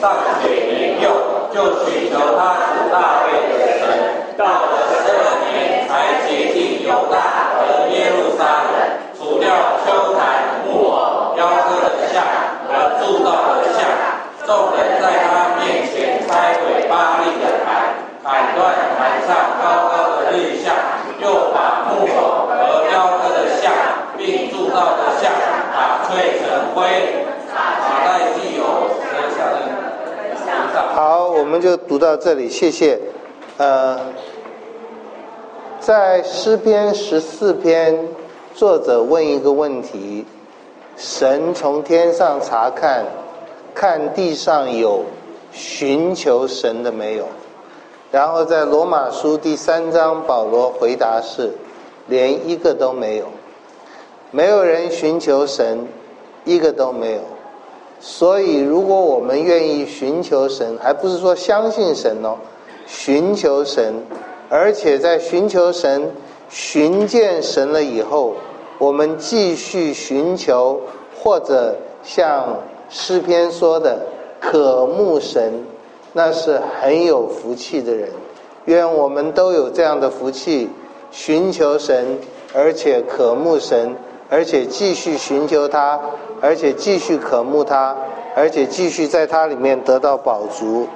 尚且年幼，就寻求他主大卫的神，到了12年才洁净犹大和耶路撒冷，除掉丘坛、木偶、雕刻的像和铸造的像。众人在他面前拆毁巴力的坛，砍断坛上高高的日像，又把木偶和雕刻的像并铸造的像打碎成灰。马代既有舌下的。 好，我们就读到这里，谢谢。在诗篇14篇，作者问一个问题：神从天上查看，看地上有寻求神的没有？然后在罗马书第3章，保罗回答是：连一个都没有，没有人寻求神，一个都没有。所以如果我们愿意寻求神，还不是说相信神哦，寻求神，而且在寻求神寻见神了以后，我们继续寻求，或者像诗篇说的渴慕神，那是很有福气的人。愿我们都有这样的福气，寻求神，而且渴慕神，而且继续寻求他，而且继续渴慕他，而且继续在他里面得到饱足。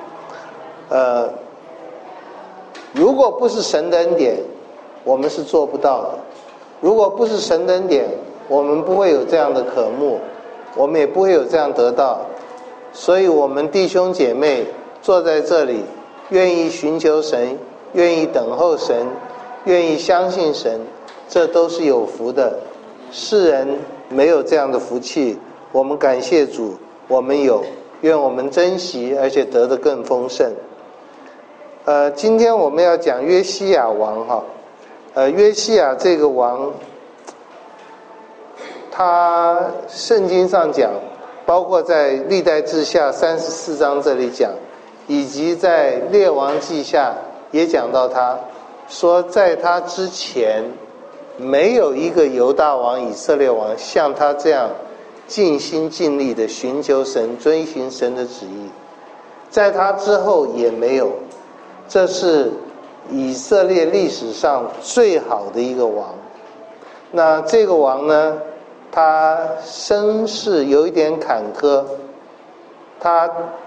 如果不是神的恩典，我们是做不到的。如果不是神的恩典，我们不会有这样的渴慕，我们也不会有这样得到。所以我们弟兄姐妹坐在这里，愿意寻求神，愿意等候神，愿意相信神，这都是有福的。世人没有这样的福气，我们感谢主，我们有，愿我们珍惜，而且得得更丰盛。今天我们要讲约西亚王哈，约西亚这个王，他圣经上讲，包括在历代志下34章这里讲，以及在列王记下也讲到他，说在他之前没有一个犹大王以色列王像他这样尽心尽力的寻求神，遵循神的旨意，在他之后也没有。这是以色列历史上最好的一个王。那这个王呢，他身世有一点坎坷。他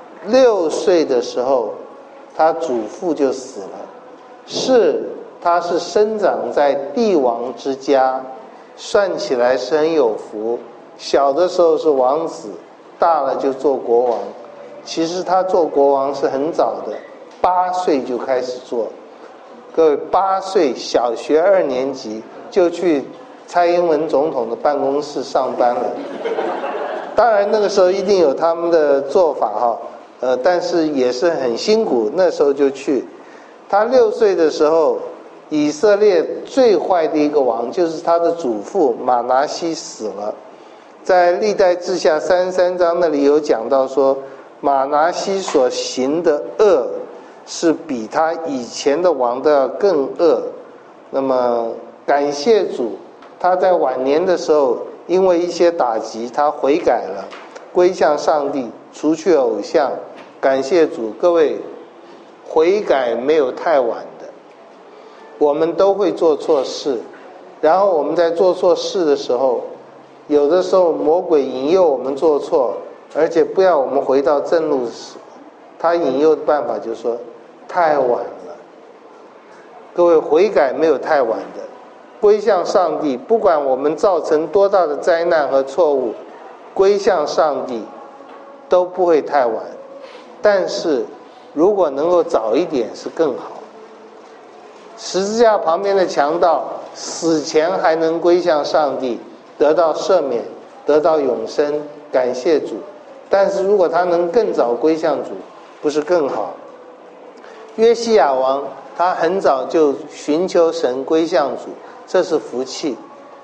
6岁的时候，他祖父就死了。他是生长在帝王之家，算起来是很有福。小的时候是王子，大了就做国王。其实他做国王是很早的，8岁就开始做。各位，8岁小学2年级就去蔡英文总统的办公室上班了。当然那个时候一定有他们的做法哈，但是也是很辛苦，那时候就去。他6岁的时候，以色列最坏的一个王就是他的祖父马拿西死了。在历代志下33章那里有讲到说，马拿西所行的恶是比他以前的王都要更恶。那么感谢主，他在晚年的时候因为一些打击，他悔改了，归向上帝，除去偶像。感谢主，各位，悔改没有太晚的。我们都会做错事，然后我们在做错事的时候，有的时候魔鬼引诱我们做错，而且不要我们回到正路时，他引诱的办法就是说太晚了。各位，悔改没有太晚的，归向上帝，不管我们造成多大的灾难和错误，归向上帝都不会太晚。但是如果能够早一点是更好。十字架旁边的强盗死前还能归向上帝，得到赦免，得到永生，感谢主。但是如果他能更早归向主，不是更好？约西亚王他很早就寻求神，归向主，这是福气。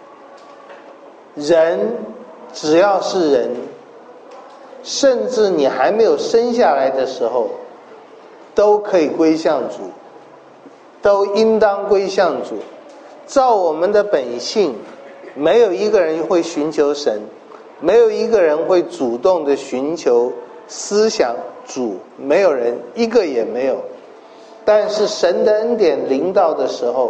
人只要是人，甚至你还没有生下来的时候，都可以归向主，都应当归向主。照我们的本性，没有一个人会寻求神，没有一个人会主动的寻求思想主，没有人一个也没有。但是神的恩典临到的时候，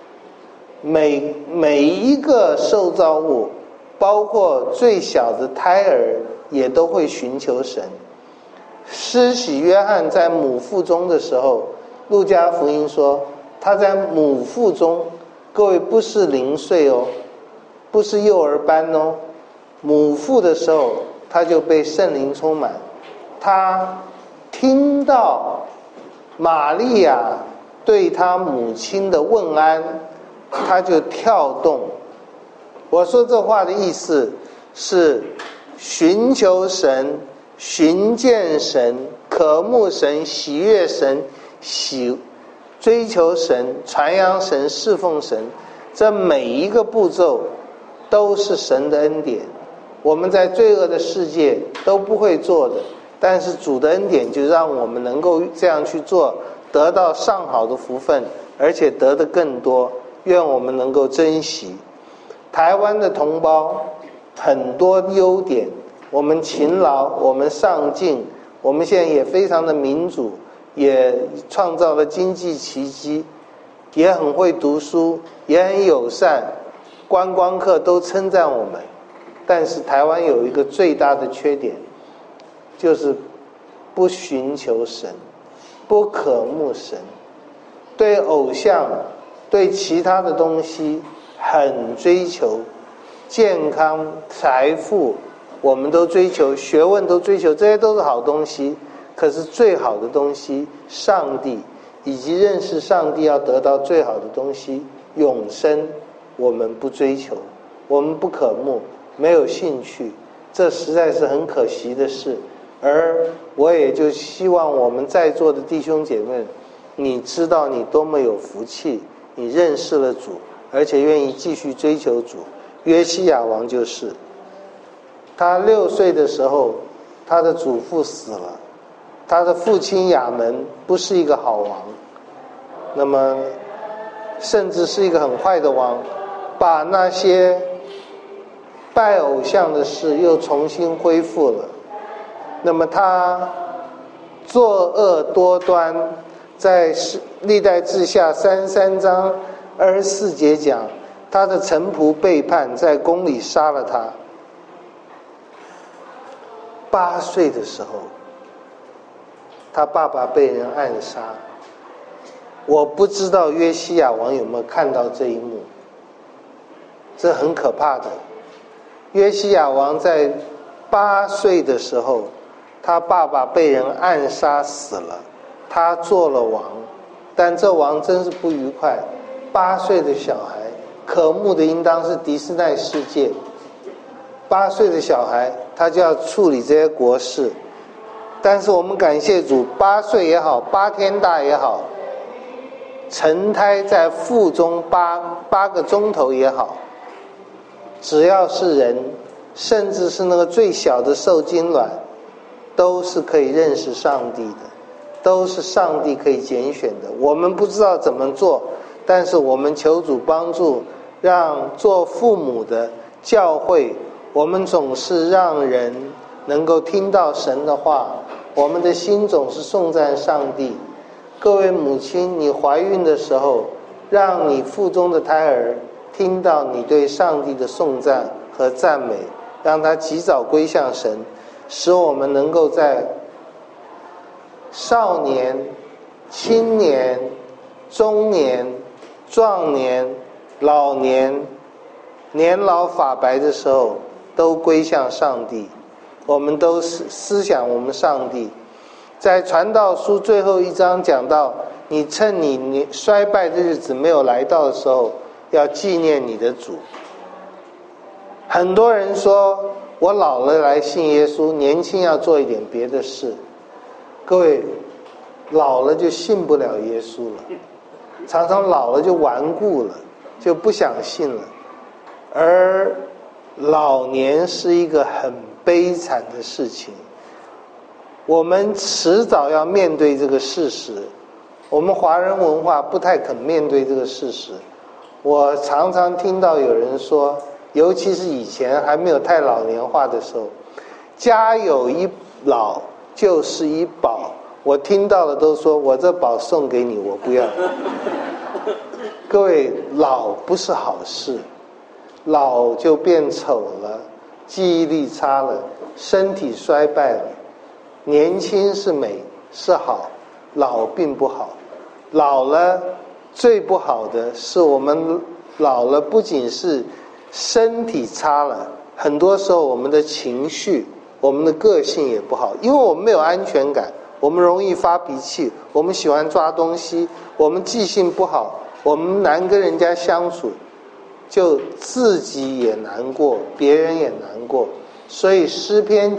每一个受造物，包括最小的胎儿，也都会寻求神。施洗约翰在母腹中的时候，路加福音说他在母腹中，各位不是0岁哦，不是幼儿班哦，母腹的时候他就被圣灵充满，他听到玛利亚对他母亲的问安，他就跳动。我说这话的意思是寻求神，寻见神，渴慕神，喜悦神，追求神，传扬神，侍奉神，这每一个步骤都是神的恩典。我们在罪恶的世界都不会做的，但是主的恩典就让我们能够这样去做，得到上好的福分，而且得的更多。愿我们能够珍惜。台湾的同胞很多优点，我们勤劳，我们上进，我们现在也非常的民主，也创造了经济奇迹，也很会读书，也很友善，观光客都称赞我们。但是台湾有一个最大的缺点，就是不寻求神，不渴慕神，对偶像，对其他的东西很追求，健康、财富我们都追求，学问都追求，这些都是好东西。可是最好的东西，上帝以及认识上帝要得到最好的东西，永生，我们不追求，我们不渴慕，没有兴趣，这实在是很可惜的事。而我也就希望我们在座的弟兄姐妹，你知道你多么有福气，你认识了主，而且愿意继续追求主。约西亚王就是，他6岁的时候，他的祖父死了，他的父亲亚门不是一个好王，那么甚至是一个很坏的王，把那些拜偶像的事又重新恢复了。那么他作恶多端，在历代志下33章24节讲，他的臣仆背叛，在宫里杀了他。8岁的时候，他爸爸被人暗杀。我不知道约西亚王有没有看到这一幕，这很可怕的。约西亚王在8岁的时候，他爸爸被人暗杀死了，他做了王，但这王真是不愉快。8岁的小孩，渴慕的应当是迪士尼世界。8岁的小孩，他就要处理这些国事。但是我们感谢主，8岁也好，8天大也好，成胎在腹中8个钟头也好，只要是人，甚至是那个最小的受精卵，都是可以认识上帝的，都是上帝可以拣选的。我们不知道怎么做，但是我们求主帮助，让做父母的教会，我们总是让人能够听到神的话，我们的心总是颂赞上帝。各位母亲，你怀孕的时候，让你腹中的胎儿听到你对上帝的颂赞和赞美，让他及早归向神，使我们能够在少年、青年、中年、壮年、老年、年老发白的时候都归向上帝。我们都思想我们上帝。在传道书最后一章讲到，你趁你衰败的日子没有来到的时候，要纪念你的主。很多人说我老了来信耶稣，年轻要做一点别的事。各位，老了就信不了耶稣了，常常老了就顽固了，就不想信了。而老年是一个很悲惨的事情，我们迟早要面对这个事实。我们华人文化不太肯面对这个事实。我常常听到有人说，尤其是以前还没有太老年化的时候，家有一老就是一宝。我听到了都说我这宝送给你，我不要。各位，老不是好事，老就变丑了，记忆力差了，身体衰败了。年轻是美是好，老并不好。老了最不好的是我们老了不仅是身体差了，很多时候我们的情绪我们的个性也不好，因为我们没有安全感，我们容易发脾气，我们喜欢抓东西，我们记性不好，我们难跟人家相处，就自己也难过，别人也难过。所以诗篇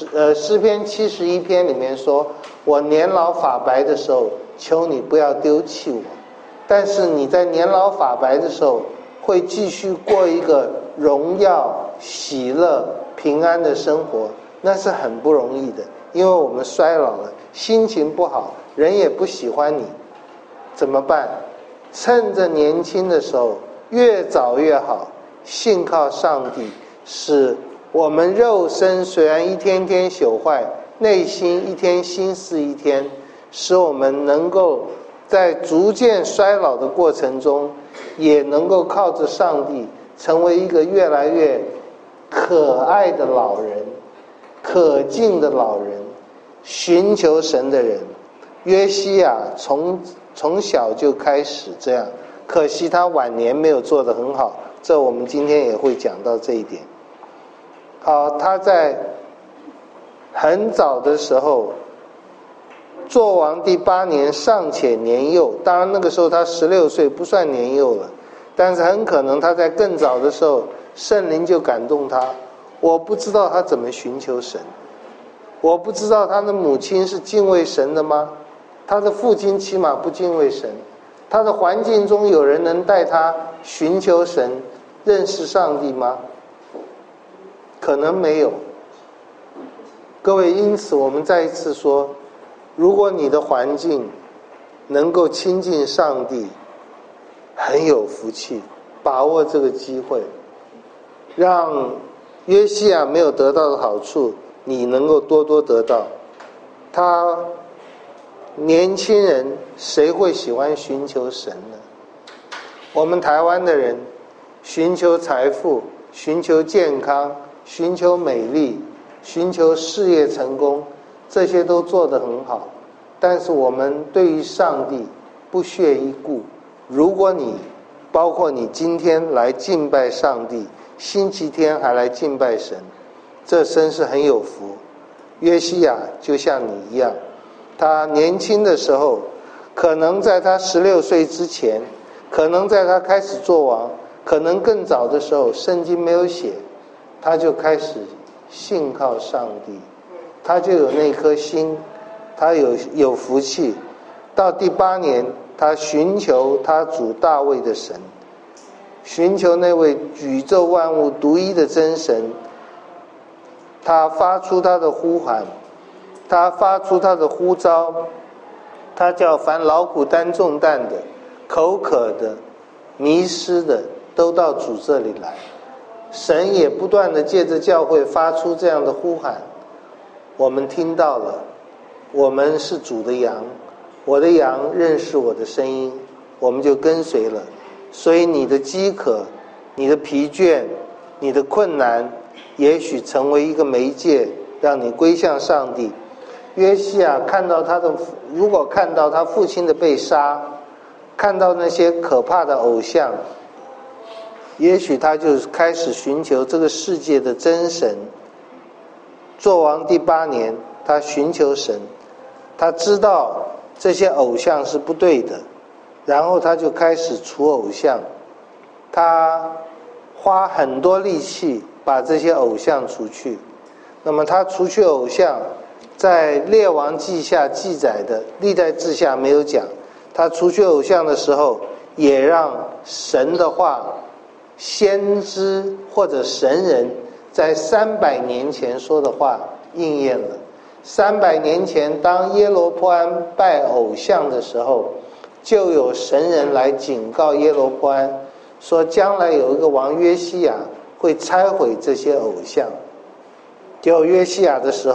71篇里面说，我年老发白的时候，求你不要丢弃我。但是你在年老发白的时候，会继续过一个荣耀、喜乐、平安的生活，那是很不容易的。因为我们衰老了，心情不好，人也不喜欢你，怎么办？趁着年轻的时候，越早越好，信靠上帝，使我们肉身虽然一天天朽坏，内心一天心思一天，使我们能够在逐渐衰老的过程中，也能够靠着上帝成为一个越来越可爱的老人，可敬的老人，寻求神的人。约西亚从小就开始这样，可惜他晚年没有做得很好，这我们今天也会讲到这一点。好，他在很早的时候做王第8年，尚且年幼，当然那个时候他16岁，不算年幼了，但是很可能他在更早的时候圣灵就感动他。我不知道他怎么寻求神，我不知道他的母亲是敬畏神的吗？他的父亲起码不敬畏神，他的环境中有人能带他寻求神、认识上帝吗？可能没有。各位，因此我们再一次说，如果你的环境能够亲近上帝，很有福气，把握这个机会，让约西亚没有得到的好处，你能够多多得到。他年轻人谁会喜欢寻求神呢？我们台湾的人寻求财富，寻求健康，寻求美丽，寻求事业成功，这些都做得很好，但是我们对于上帝不屑一顾。如果你包括你今天来敬拜上帝，星期天还来敬拜神，这真是很有福。约西亚就像你一样，他年轻的时候，可能在他16岁之前，可能在他开始做王，可能更早的时候，圣经没有写，他就开始信靠上帝，他就有那颗心，他有福气。到第8年，他寻求他主大卫的神，寻求那位宇宙万物独一的真神。他发出他的呼喊，他发出他的呼召，他叫凡劳苦担重担的、口渴的、迷失的，都到主这里来。神也不断地借着教会发出这样的呼喊，我们听到了，我们是主的羊，我的羊认识我的声音，我们就跟随了。所以你的饥渴，你的疲倦，你的困难，也许成为一个媒介，让你归向上帝。约西亚如果看到他父亲的被杀，看到那些可怕的偶像，也许他就开始寻求这个世界的真神。做王第8年，他寻求神，他知道这些偶像是不对的，然后他就开始除偶像。他花很多力气把这些偶像除去。那么他除去偶像，在列王记下记载的，历代志下没有讲。他除去偶像的时候，也让神的话，先知或者神人在300年前说的话应验了。300年前，当耶罗波安拜偶像的时候，就有神人来警告耶罗波安，说将来有一个王约西亚会拆毁这些偶像。结果约西亚的时候，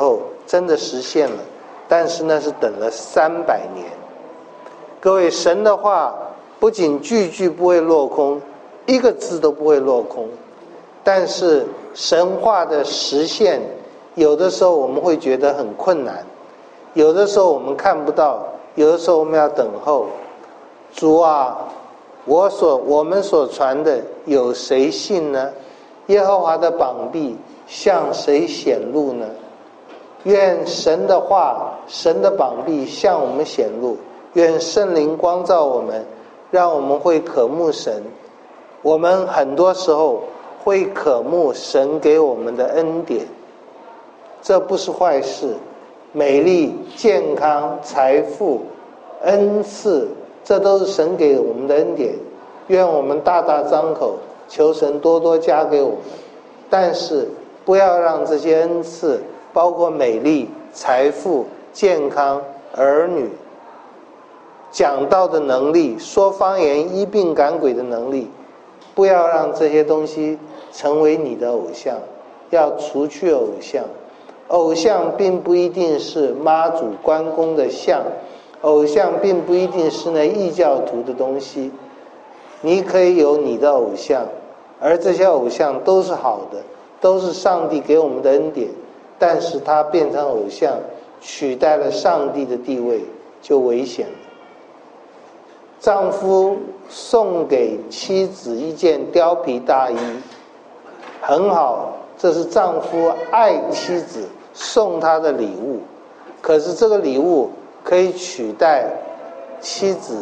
真的实现了，但是那是等了300年。各位，神的话不仅句句不会落空，一个字都不会落空，但是神话的实现，有的时候我们会觉得很困难，有的时候我们看不到，有的时候我们要等候。主啊，我们所传的有谁信呢？耶和华的膀臂向谁显露呢？愿神的话，神的膀臂向我们显露，愿圣灵光照我们，让我们会渴慕神。我们很多时候会渴慕神给我们的恩典，这不是坏事。美丽、健康、财富、恩赐，这都是神给我们的恩典，愿我们大大张口，求神多多加给我们。但是不要让这些恩赐，包括美丽、财富、健康、儿女、讲道的能力、说方言、医病赶鬼的能力，不要让这些东西成为你的偶像，要除去偶像。偶像并不一定是妈祖关公的像，偶像并不一定是那异教徒的东西。你可以有你的偶像，而这些偶像都是好的，都是上帝给我们的恩典，但是它变成偶像，取代了上帝的地位，就危险了。丈夫送给妻子一件貂皮大衣，很好，这是丈夫爱妻子送他的礼物，可是这个礼物可以取代妻子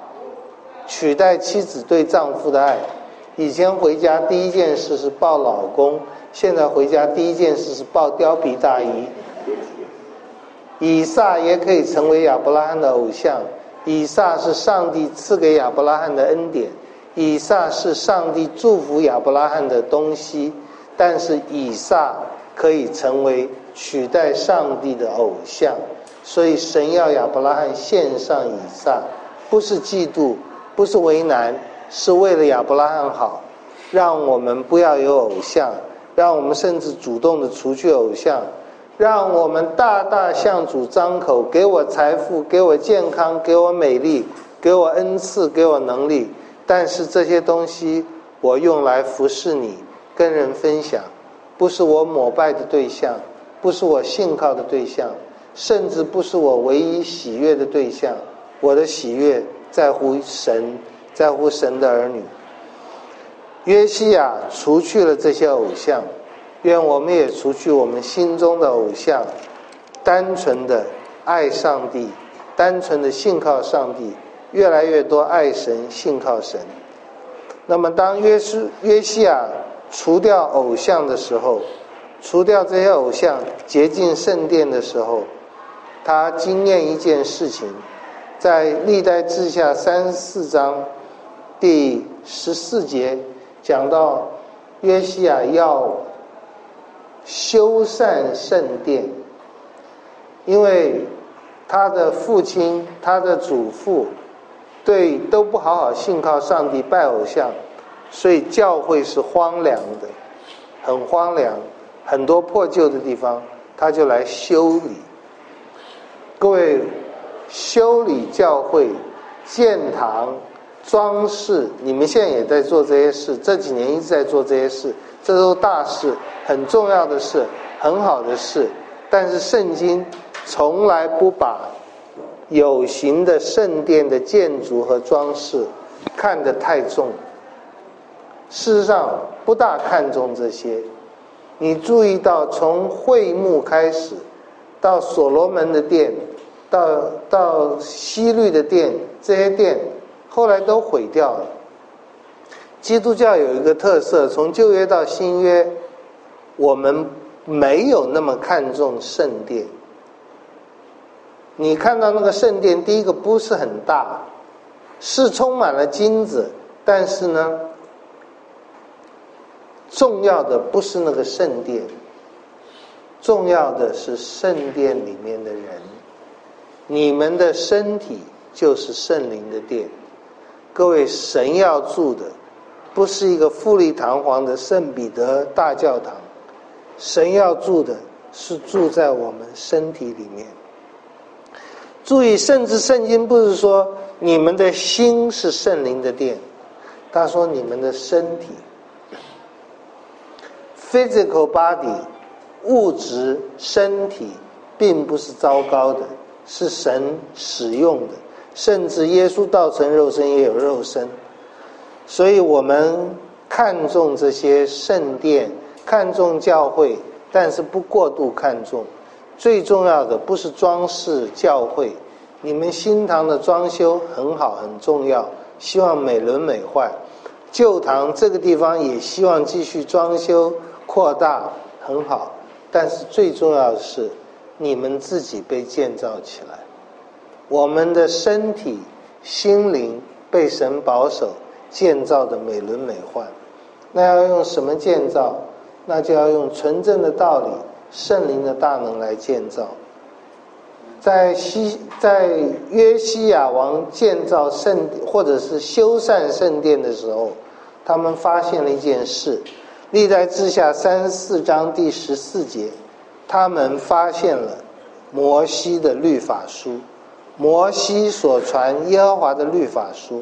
对丈夫的爱。以前回家第一件事是抱老公，现在回家第一件事是抱貂皮大衣。以撒也可以成为亚伯拉罕的偶像，以撒是上帝赐给亚伯拉罕的恩典，以撒是上帝祝福亚伯拉罕的东西，但是以撒可以成为取代上帝的偶像。所以神要亚伯拉罕献上以撒，不是嫉妒，不是为难，是为了亚伯拉罕好，让我们不要有偶像，让我们甚至主动的除去偶像，让我们大大向主张口，给我财富，给我健康，给我美丽，给我恩赐，给我能力，但是这些东西我用来服侍你，跟人分享，不是我膜拜的对象，不是我信靠的对象，甚至不是我唯一喜悦的对象。我的喜悦在乎神，在乎神的儿女。约西亚除去了这些偶像，愿我们也除去我们心中的偶像，单纯的爱上帝，单纯的信靠上帝，越来越多爱神，信靠神。那么当约西亚除掉偶像的时候，除掉这些偶像，洁净圣殿的时候，他经验一件事情，在历代志下34章第14节讲到约西亚要修缮圣殿，因为他的父亲他的祖父都不好好信靠上帝，拜偶像，所以教会是荒凉的，很荒凉，很多破旧的地方他就来修理。各位，修理教会、建堂、装饰，你们现在也在做这些事，这几年一直在做这些事，这都是大事，很重要的事，很好的事。但是圣经从来不把有形的圣殿的建筑和装饰看得太重，事实上不大看重这些。你注意到从会幕开始到所罗门的殿，到希律的殿，这些殿后来都毁掉了。基督教有一个特色，从旧约到新约，我们没有那么看重圣殿。你看到那个圣殿，第一个不是很大，是充满了金子，但是呢，重要的不是那个圣殿，重要的是圣殿里面的人。你们的身体就是圣灵的殿。各位，神要住的不是一个富丽堂皇的圣彼得大教堂，神要住的是住在我们身体里面。注意，甚至圣经不是说你们的心是圣灵的殿，他说你们的身体 physical body 物质身体并不是糟糕的，是神使用的，甚至耶稣道成肉身也有肉身。所以我们看重这些圣殿，看重教会，但是不过度看重。最重要的不是装饰教会，你们新堂的装修很好很重要，希望美轮美奂。旧堂这个地方也希望继续装修扩大，很好。但是最重要的是你们自己被建造起来，我们的身体心灵被神保守建造的美轮美奂。那要用什么建造？那就要用纯正的道理，圣灵的大能来建造。在约西亚王建造圣或者是修缮圣殿的时候，他们发现了一件事，历代志下34章第14节，他们发现了摩西的律法书，摩西所传耶和华的律法书。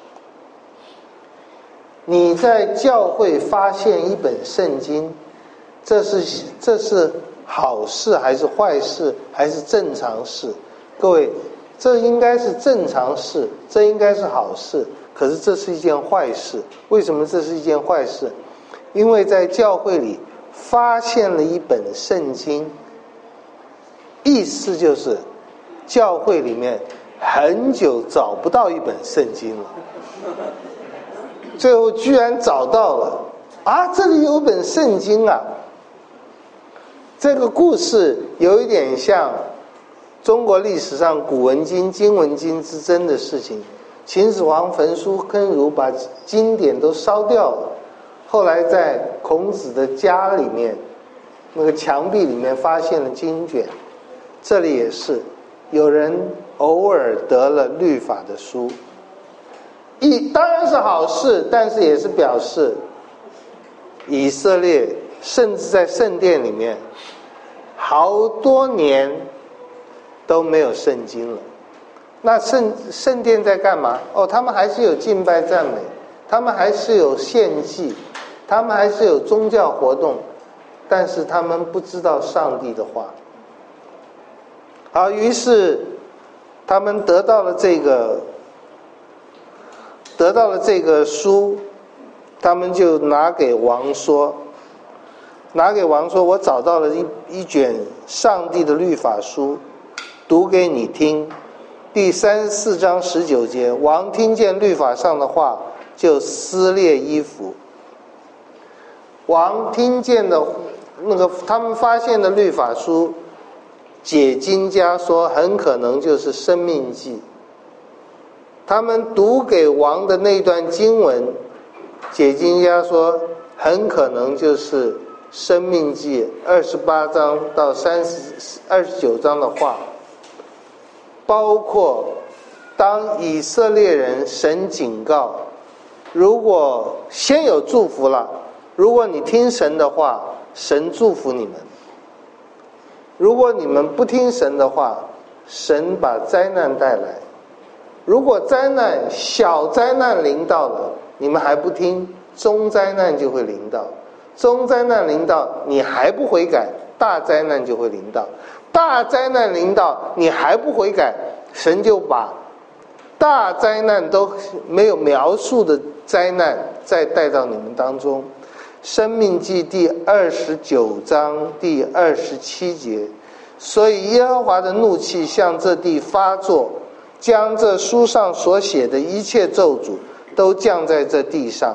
你在教会发现一本圣经，这是好事还是坏事还是正常事？各位，这应该是正常事，这应该是好事，可是这是一件坏事。为什么这是一件坏事？因为在教会里发现了一本圣经，意思就是教会里面很久找不到一本圣经了，最后居然找到了啊！这里有本圣经啊！这个故事有一点像中国历史上古文经、今文经之争的事情。秦始皇焚书坑儒，把经典都烧掉了。后来在孔子的家里面，那个墙壁里面发现了经卷。这里也是，有人偶尔得了律法的书，当然是好事，但是也是表示以色列甚至在圣殿里面好多年都没有圣经了。那圣殿在干嘛？他们还是有敬拜赞美，他们还是有献祭，他们还是有宗教活动，但是他们不知道上帝的话。好，于是他们得到了这个书，他们就拿给王说，我找到了一卷上帝的律法书，读给你听。第34章19节，王听见律法上的话，就撕裂衣服。王听见的他们发现的律法书，解经家说很可能就是申命记。他们读给王的那段经文，解经家说很可能就是申命记28章到29章的话，包括当以色列人神警告，如果先有祝福了，如果你听神的话，神祝福你们；如果你们不听神的话，神把灾难带来。如果小灾难临到了，你们还不听，中灾难就会临到。中灾难临到，你还不悔改，大灾难就会临到。大灾难临到，你还不悔改，神就把大灾难都没有描述的灾难再带到你们当中。申命记第29章第27节，所以耶和华的怒气向这地发作，将这书上所写的一切咒诅都降在这地上。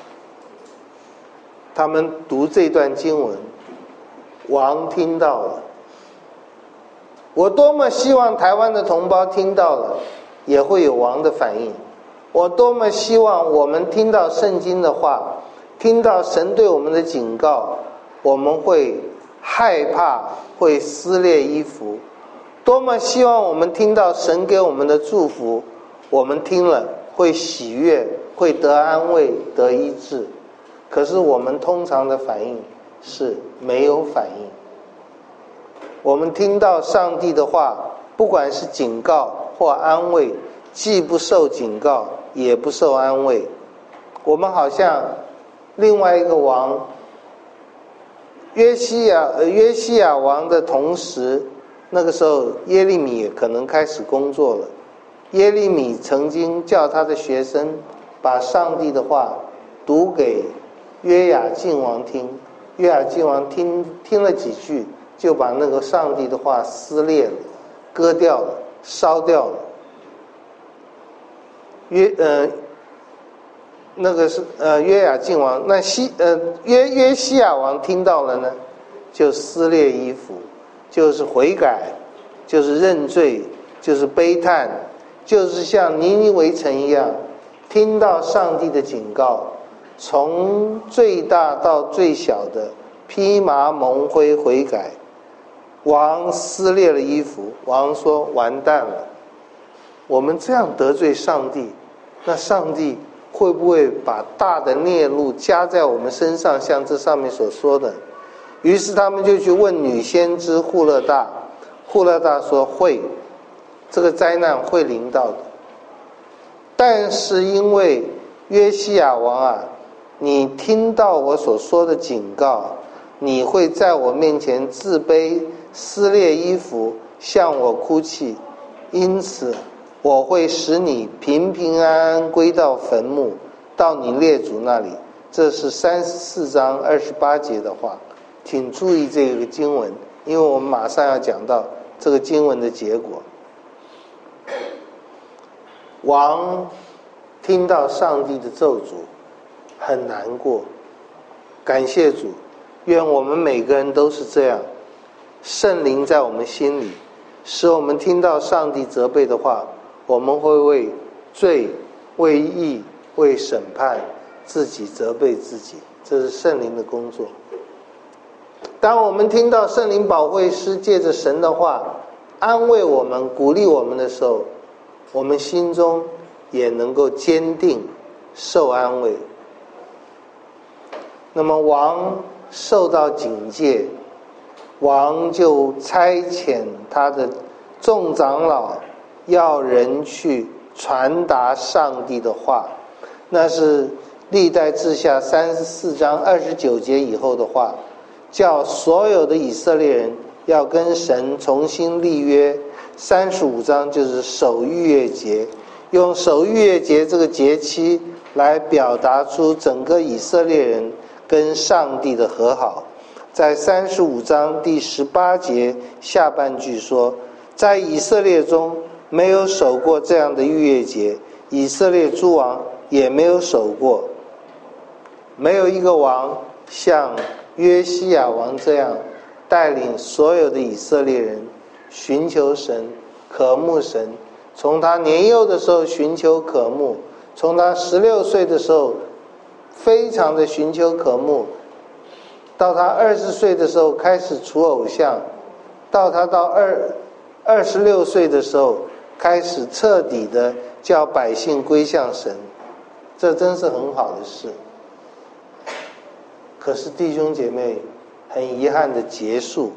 他们读这段经文，王听到了。我多么希望台湾的同胞听到了也会有王的反应。我多么希望我们听到圣经的话，听到神对我们的警告，我们会害怕，会撕裂衣服。多么希望我们听到神给我们的祝福，我们听了会喜悦，会得安慰，得医治。可是我们通常的反应是没有反应。 我们听到上帝的话，不管是警告或安慰，既不受警告，也不受安慰。我们好像另外一个王约西亚王的同时，那个时候耶利米也可能开始工作了。耶利米曾经叫他的学生把上帝的话读给约雅敬王听，约雅敬王听了几句，就把那个上帝的话撕裂了，割掉了，烧掉了。约雅敬王，那约西亚王听到了呢，就撕裂衣服，就是悔改，就是认罪，就是悲叹，就是像尼尼微城一样，听到上帝的警告，从最大到最小的披麻蒙灰悔改。王撕裂了衣服，王说完蛋了，我们这样得罪上帝，那上帝会不会把大的孽路加在我们身上，像这上面所说的？于是他们就去问女先知户勒大，户勒大说会，这个灾难会临到的。但是因为约西亚王啊，你听到我所说的警告，你会在我面前自卑，撕裂衣服，向我哭泣，因此我会使你平平安安归到坟墓，到你列祖那里。这是34章28节的话，请注意这个经文，因为我们马上要讲到这个经文的结果。王听到上帝的咒诅，很难过，感谢主，愿我们每个人都是这样，圣灵在我们心里，使我们听到上帝责备的话，我们会为罪、为义、为审判自己责备自己，这是圣灵的工作。当我们听到圣灵保惠师借着神的话安慰我们、鼓励我们的时候，我们心中也能够坚定受安慰。那么王受到警戒，王就差遣他的众长老要人去传达上帝的话，那是历代志下34章29节以后的话，叫所有的以色列人要跟神重新立约。35章就是守逾越节，用守逾越节这个节期来表达出整个以色列人跟上帝的和好。在35章第18节下半句说，在以色列中没有守过这样的逾越节，以色列诸王也没有守过，没有一个王像约西亚王这样带领所有的以色列人寻求神、渴慕神。从他年幼的时候寻求渴慕，从他16岁的时候非常的寻求渴慕，到他20岁的时候开始除偶像，到他26岁的时候开始彻底的叫百姓归向神，这真是很好的事。可是弟兄姐妹，很遗憾的结束，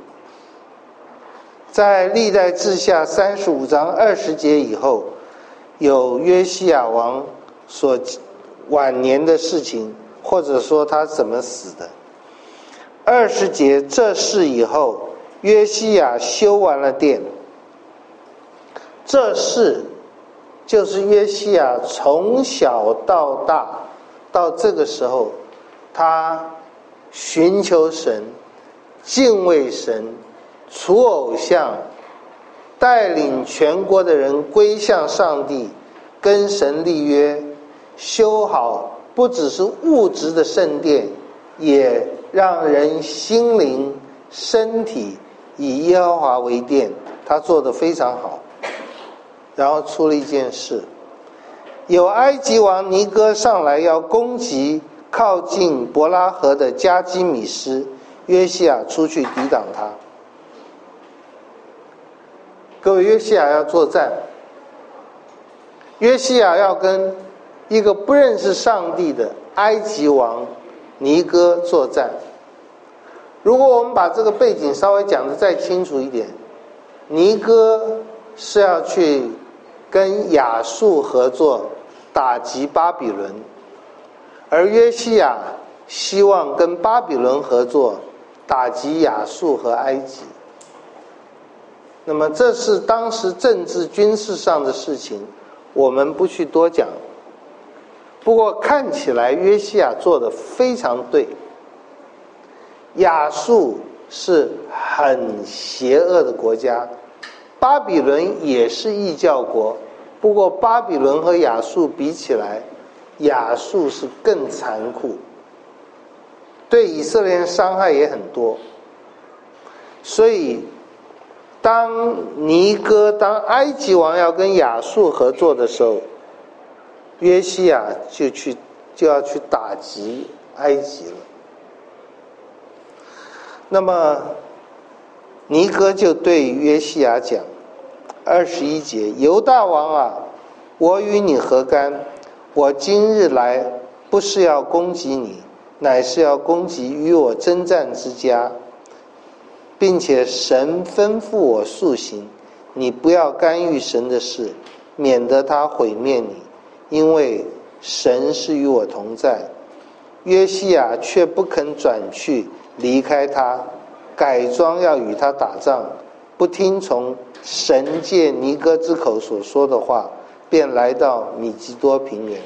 在历代志下35章20节以后，有约西亚王所晚年的事情，或者说他怎么死的。20节，这事以后，约西亚修完了殿。这事就是约西亚从小到大，到这个时候，他寻求神，敬畏神，除偶像，带领全国的人归向上帝，跟神立约，修好不只是物质的圣殿，也让人心灵身体以耶和华为殿，他做得非常好。然后出了一件事，有埃及王尼哥上来要攻击靠近伯拉河的加基米斯，约西亚出去抵挡他。各位，约西亚要作战，约西亚要跟一个不认识上帝的埃及王尼哥作战。 如果我们把这个背景稍微讲得再清楚一点，尼哥是要去跟亚述合作打击巴比伦，而约西亚希望跟巴比伦合作打击亚述和埃及。那么这是当时政治军事上的事情，我们不去多讲。不过看起来约西亚做得非常对。亚述是很邪恶的国家，巴比伦也是异教国，不过巴比伦和亚述比起来，亚述是更残酷，对以色列人伤害也很多。所以当当埃及王要跟亚述合作的时候，约西亚就要去打击埃及了。那么尼哥就对约西亚讲，21节，犹大王啊，我与你何干？我今日来不是要攻击你，乃是要攻击与我征战之家，并且神吩咐我速行，你不要干预神的事，免得他毁灭你，因为神是与我同在。约西亚却不肯转去离开他，改装要与他打仗，不听从神借尼哥之口所说的话，便来到米基多平原。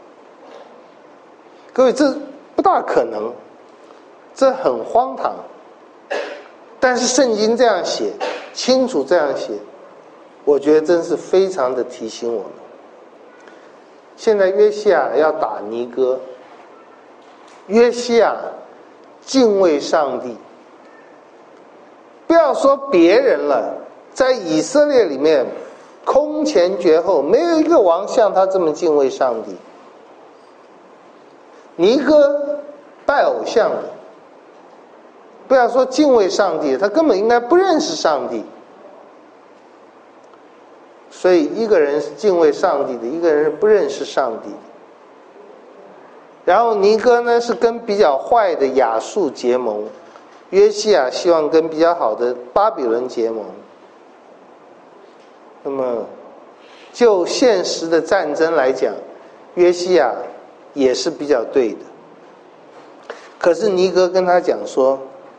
各位，这不大可能，这很荒唐，但是圣经这样写，清楚这样写，我觉得真是非常的提醒我们。现在约西亚要打尼哥，约西亚敬畏上帝，不要说别人了，在以色列里面空前绝后，没有一个王像他这么敬畏上帝。尼哥拜偶像的，不要说敬畏上帝，他根本应该不认识上帝。所以一个人是敬畏上帝的，一个人是不认识上帝的。然后尼哥呢是跟比较坏的亚述结盟，约西亚希望跟比较好的巴比伦结盟。那么就现实的战争来讲，约西亚也是比较对的。可是尼哥跟他讲说，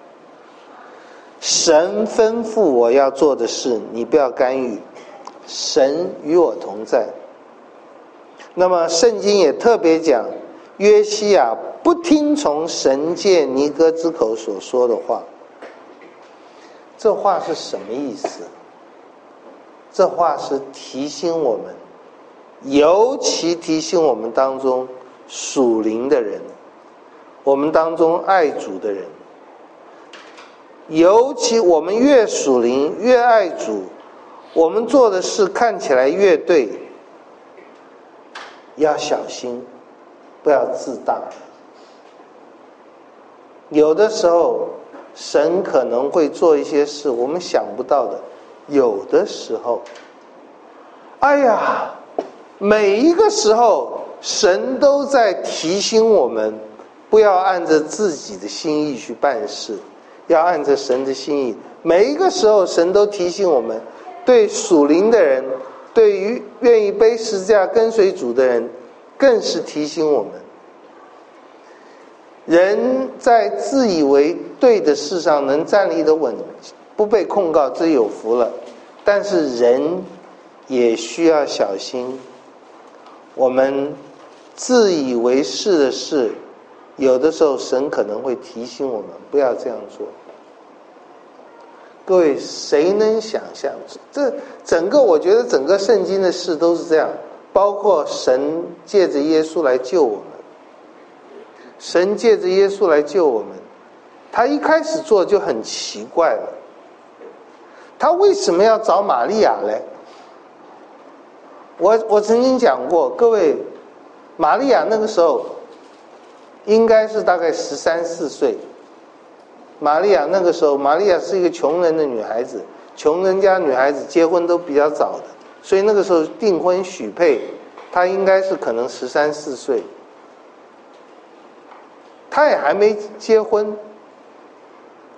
神吩咐我要做的事，你不要干预，神与我同在。那么圣经也特别讲，约西亚不听从神借尼哥之口所说的话。这话是什么意思？这话是提醒我们，尤其提醒我们当中属灵的人，我们当中爱主的人，尤其我们越属灵越爱主，我们做的事看起来越对，要小心，不要自大。有的时候神可能会做一些事我们想不到的，有的时候每一个时候神都在提醒我们，不要按着自己的心意去办事，要按着神的心意。每一个时候神都提醒我们，对属灵的人，对于愿意背十字架跟随主的人，更是提醒我们，人在自以为对的事上能站立得稳，不被控告，这有福了。但是人也需要小心，我们自以为是的事，有的时候神可能会提醒我们不要这样做。各位，谁能想象这整个，我觉得整个圣经的事都是这样，包括神借着耶稣来救我们。神借着耶稣来救我们，他一开始做就很奇怪了。他为什么要找玛利亚呢？我曾经讲过，各位，玛利亚那个时候应该是大概13、14岁。玛利亚那个时候，玛利亚是一个穷人的女孩子，穷人家女孩子结婚都比较早的，所以那个时候订婚许配，她应该是可能13、14岁。她也还没结婚，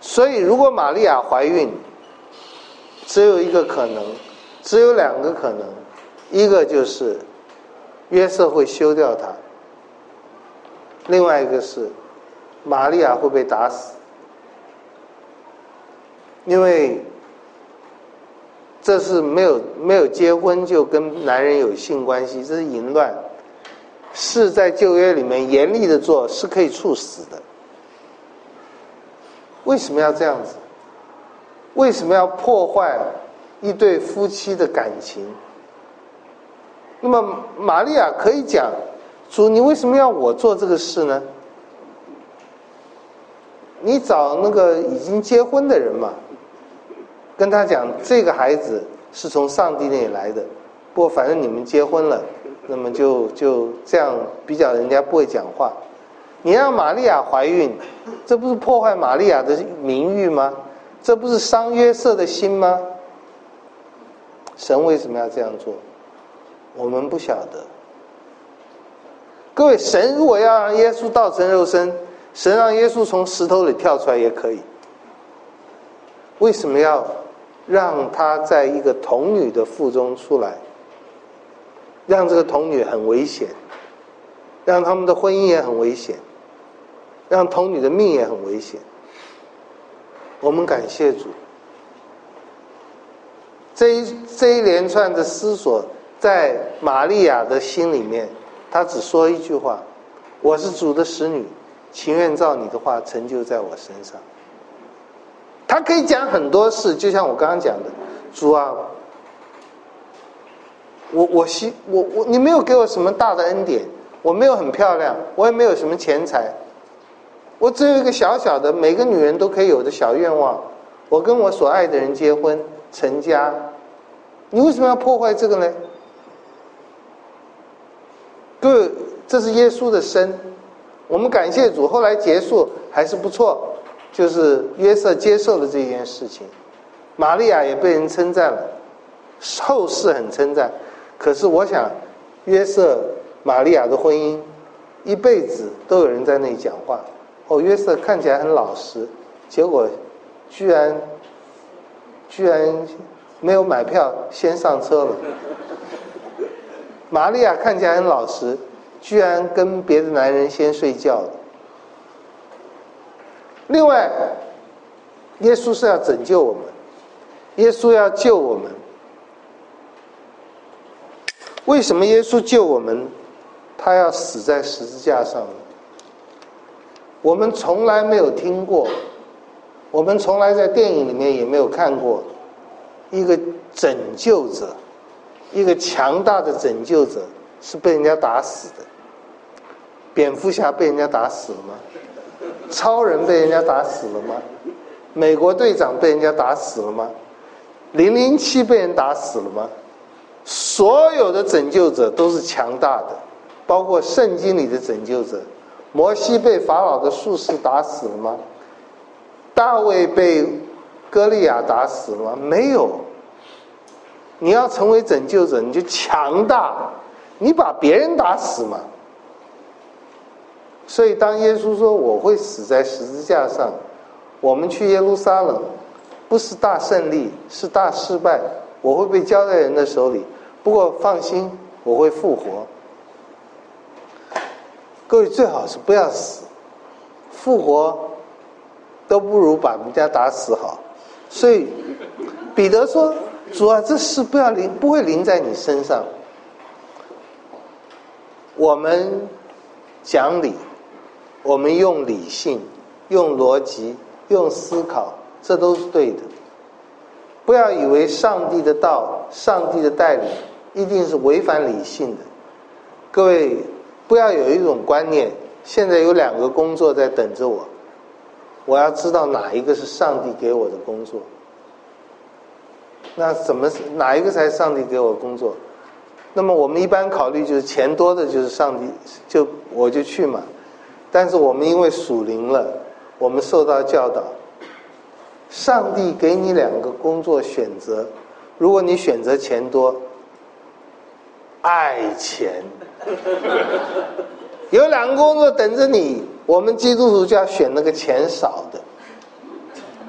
所以如果玛利亚怀孕，只有一个可能，只有两个可能，一个就是约瑟会休掉她，另外一个是玛利亚会被打死。因为这是没有结婚就跟男人有性关系，这是淫乱，是在旧约里面严厉的做，是可以处死的。为什么要这样子？为什么要破坏一对夫妻的感情？那么玛利亚可以讲，主，你为什么要我做这个事呢？你找那个已经结婚的人嘛，跟他讲这个孩子是从上帝那里来的，不过反正你们结婚了，那么就这样比较人家不会讲话。你让玛利亚怀孕，这不是破坏玛利亚的名誉吗？这不是伤约瑟的心吗？神为什么要这样做？我们不晓得。各位，神如果要让耶稣道成肉身，神让耶稣从石头里跳出来也可以。为什么要让他在一个童女的腹中出来，让这个童女很危险，让他们的婚姻也很危险，让童女的命也很危险？我们感谢主，这一连串的思索在玛利亚的心里面，她只说一句话：我是主的使女，情愿照你的话成就在我身上。他可以讲很多事，就像我刚刚讲的，主啊，你没有给我什么大的恩典，我没有很漂亮，我也没有什么钱财，我只有一个小小的每个女人都可以有的小愿望，我跟我所爱的人结婚成家，你为什么要破坏这个呢？各位，这是耶稣的生，我们感谢主，后来结束还是不错，就是约瑟接受了这件事情，玛利亚也被人称赞了，后世很称赞。可是我想约瑟玛利亚的婚姻一辈子都有人在那里讲话，约瑟看起来很老实，结果居然没有买票先上车了。玛利亚看起来很老实，居然跟别的男人先睡觉了。另外，耶稣是要拯救我们，耶稣要救我们。为什么耶稣救我们？他要死在十字架上呢？我们从来没有听过，我们从来在电影里面也没有看过一个拯救者，一个强大的拯救者是被人家打死的。蝙蝠侠被人家打死了吗？超人被人家打死了吗？美国队长被人家打死了吗？007被人打死了吗？所有的拯救者都是强大的，包括圣经里的拯救者。摩西被法老的术士打死了吗？大卫被歌利亚打死了吗？没有。你要成为拯救者，你就强大，你把别人打死嘛。所以当耶稣说我会死在十字架上，我们去耶路撒冷不是大胜利，是大失败，我会被交在人的手里，不过放心，我会复活。各位最好是不要死，复活都不如把人家打死好。所以彼得说，主啊，这事不会临在你身上。我们讲理，我们用理性，用逻辑，用思考，这都是对的。不要以为上帝的道，上帝的带领一定是违反理性的。各位不要有一种观念，现在有2个工作在等着我，我要知道哪一个是上帝给我的工作。那哪一个才是上帝给我的工作？那么我们一般考虑就是钱多的就是上帝，我就去嘛。但是我们因为属灵了，我们受到教导，上帝给你2个工作选择，如果你选择钱多，爱钱，有2个工作等着你，我们基督徒就要选那个钱少的。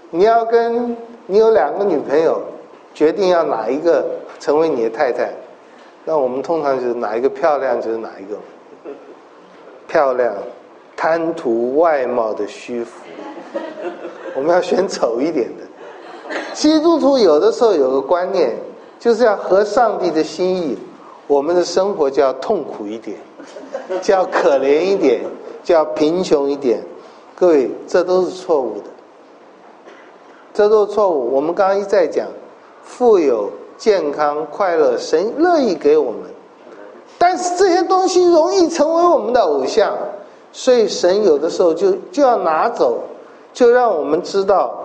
你有2个女朋友，决定要哪一个成为你的太太，那我们通常就是哪一个漂亮就是哪一个。漂亮，贪图外貌的虚浮，我们要选丑一点的。基督徒有的时候有个观念，就是要合上帝的心意，我们的生活就要痛苦一点，就要可怜一点，就要贫穷一点。各位，这都是错误的，这都是错误。我们刚刚一再讲，富有、健康、快乐，神乐意给我们，但是这些东西容易成为我们的偶像，所以神有的时候就要拿走，就让我们知道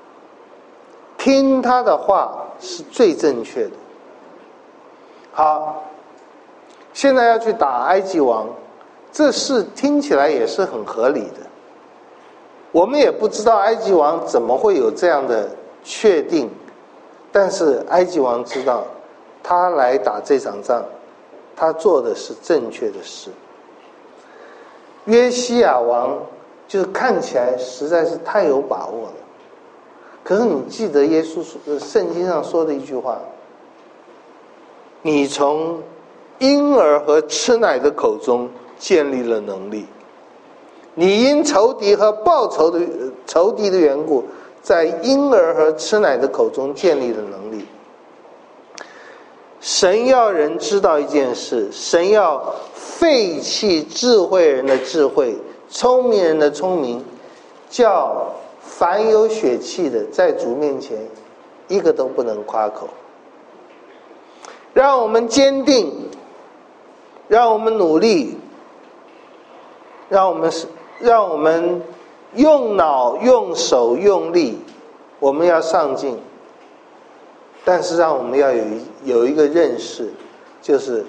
听他的话是最正确的。好，现在要去打埃及王，这事听起来也是很合理的。我们也不知道埃及王怎么会有这样的确定，但是埃及王知道他来打这场仗，他做的是正确的事。约西亚王就是看起来实在是太有把握了，可是你记得耶稣圣经上说的一句话，你从婴儿和吃奶的口中建立了能力，你因仇敌和报仇敌的缘故，在婴儿和吃奶的口中建立了能力。神要人知道一件事，神要废弃智慧人的智慧，聪明人的聪明，叫凡有血气的在主面前一个都不能夸口。让我们坚定，让我们努力，让我们用脑用手用力，我们要上进，但是让我们要有一个认识，就是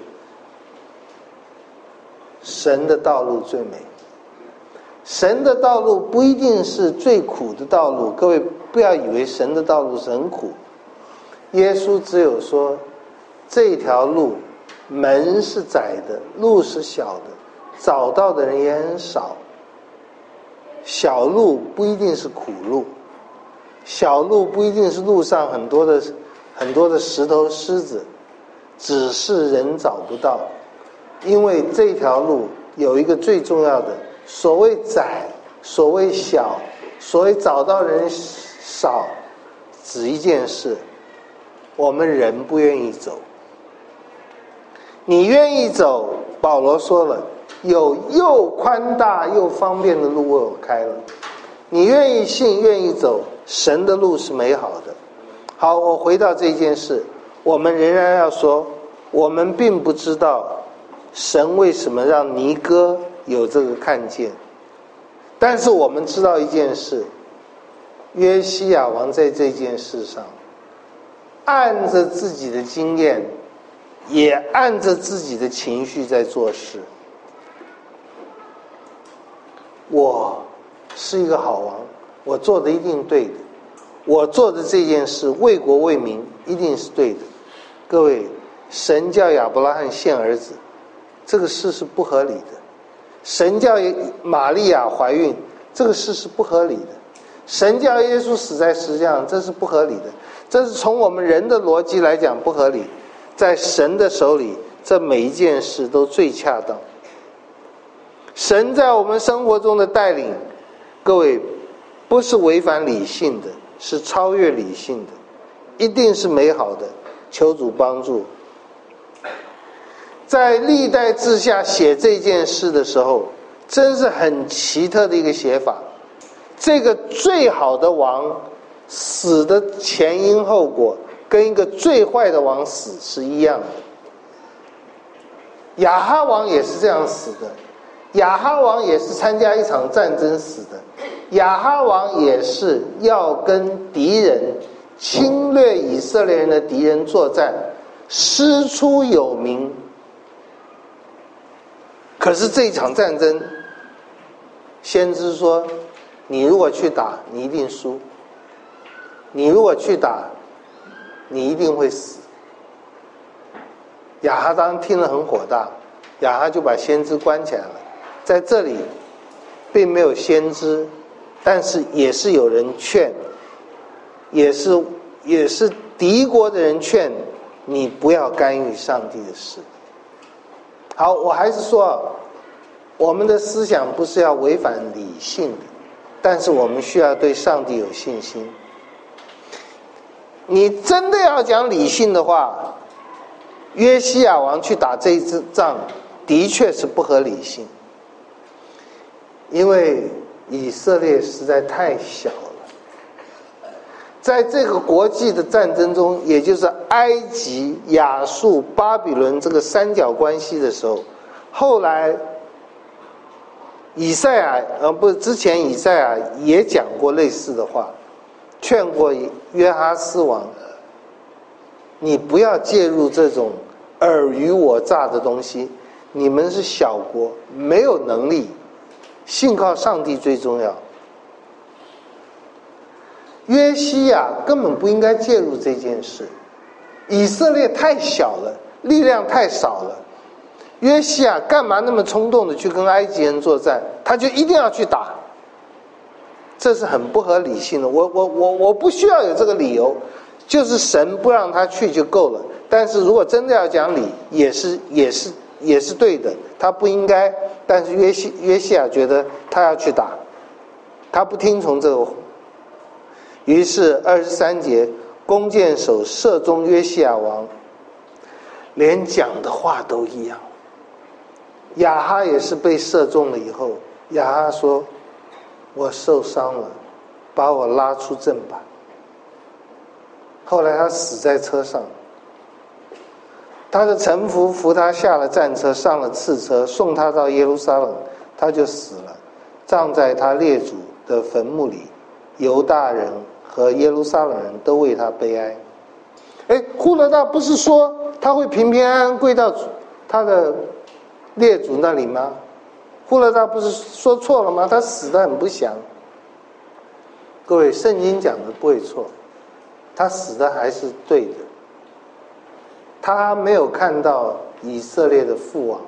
神的道路最美。神的道路不一定是最苦的道路，各位不要以为神的道路是很苦。耶稣只有说这条路门是窄的，路是小的，找到的人也很少。小路不一定是苦路，小路不一定是路上很多的石头狮子，只是人找不到。因为这条路有一个最重要的，所谓窄，所谓小，所谓找到人少，只一件事，我们人不愿意走。你愿意走，保罗说了，有又宽大又方便的路为我开了。你愿意信，愿意走，神的路是美好的。好，我回到这件事，我们仍然要说，我们并不知道神为什么让尼哥有这个看见，但是我们知道一件事，约西亚王在这件事上按着自己的经验，也按着自己的情绪在做事。我是一个好王，我做的一定对的，我做的这件事为国为民一定是对的。各位，神叫亚伯拉罕献儿子，这个事是不合理的；神叫玛利亚怀孕，这个事是不合理的；神叫耶稣死在十字架上，这是不合理的。这是从我们人的逻辑来讲不合理，在神的手里，这每一件事都最恰当。神在我们生活中的带领，各位，不是违反理性的，是超越理性的，一定是美好的。求主帮助。在历代志下写这件事的时候，真是很奇特的一个写法。这个最好的王死的前因后果，跟一个最坏的王死是一样的。亚哈王也是这样死的，亚哈王也是参加一场战争死的，亚哈王也是要跟敌人侵略以色列人的敌人作战，师出有名。可是这一场战争，先知说，你如果去打，你一定输；你如果去打，你一定会死。亚哈当听了很火大，亚哈就把先知关起来了。在这里并没有先知，但是也是有人劝， 也是敌国的人劝你不要干预上帝的事。好，我还是说，我们的思想不是要违反理性的，但是我们需要对上帝有信心。你真的要讲理性的话，约西亚王去打这一支仗的确是不合理性，因为以色列实在太小了。在这个国际的战争中，也就是埃及、亚述、巴比伦这个三角关系的时候，后来以赛亚之前以赛亚也讲过类似的话，劝过约哈斯王，你不要介入这种尔虞我诈的东西，你们是小国，没有能力，信靠上帝最重要。约西亚根本不应该介入这件事，以色列太小了，力量太少了，约西亚干嘛那么冲动的去跟埃及人作战？他就一定要去打，这是很不合理性的。我不需要有这个理由，就是神不让他去就够了。但是如果真的要讲理，也是对的，他不应该。但是约西亚觉得他要去打，他不听从这个。于是23节，弓箭手射中约西亚王，连讲的话都一样。亚哈也是被射中了以后，亚哈说：“我受伤了，把我拉出阵吧。”后来他死在车上，他的臣服扶他下了战车，上了次车，送他到耶路撒冷，他就死了，葬在他列祖的坟墓里。犹大人和耶路撒冷人都为他悲哀。户勒大不是说他会平平安安归到他的列祖那里吗？户勒大不是说错了吗？他死得很不祥。各位，圣经讲的不会错，他死的还是对的。他没有看到以色列的覆亡。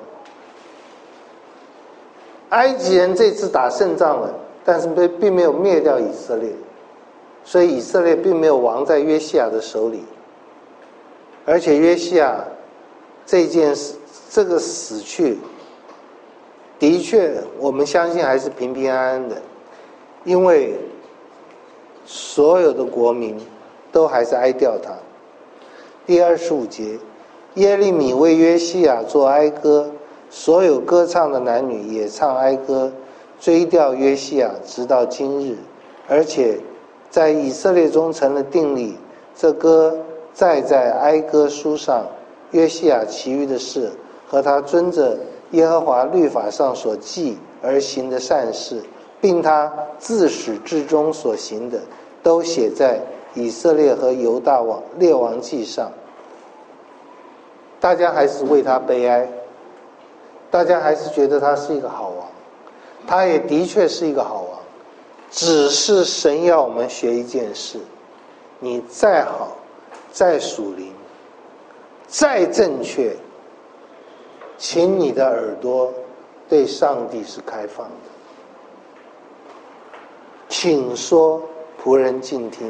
埃及人这次打胜仗了，但是并没有灭掉以色列，所以以色列并没有亡在约西亚的手里。而且约西亚这个死去，的确我们相信还是平平安安的，因为所有的国民都还是哀悼他。第25节，耶利米为约西亚作哀歌，所有歌唱的男女也唱哀歌，追悼约西亚直到今日。而且在以色列中成了定例，这歌载在哀歌书上，约西亚其余的事和他遵着耶和华律法上所记而行的善事，并他自始至终所行的，都写在以色列和犹大列王记上。大家还是为他悲哀，大家还是觉得他是一个好王，他也的确是一个好王。只是神要我们学一件事，你再好再属灵再正确，请你的耳朵对上帝是开放的。请说，仆人静听。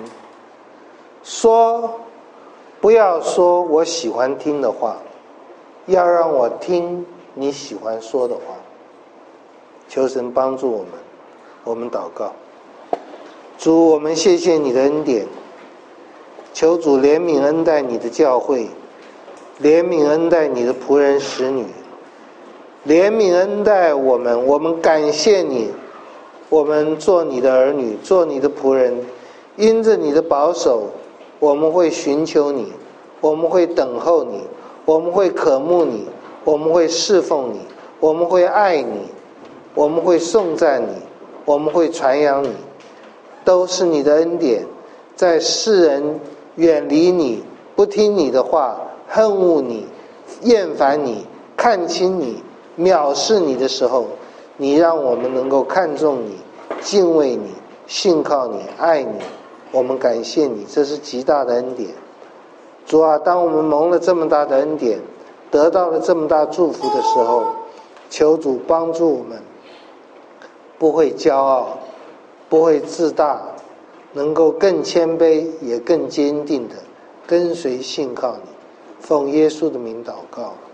不要说我喜欢听的话，要让我听你喜欢说的话。求神帮助我们，我们祷告。主，我们谢谢你的恩典，求主怜悯恩待你的教会，怜悯恩待你的仆人使女，怜悯恩待我们。我们感谢你，我们做你的儿女，做你的仆人，因着你的保守，我们会寻求你，我们会等候你，我们会渴慕你，我们会侍奉你，我们会爱你，我们会颂赞你，我们会传扬你，都是你的恩典。在世人远离你，不听你的话，恨恶你，厌烦你，看轻你，藐视你的时候，你让我们能够看重你，敬畏你，信靠你，爱你。我们感谢你，这是极大的恩典。主啊，当我们蒙了这么大的恩典，得到了这么大祝福的时候，求主帮助我们，不会骄傲，不会自大， 能够更谦卑也更坚定的跟随信靠你。奉耶稣的名祷告。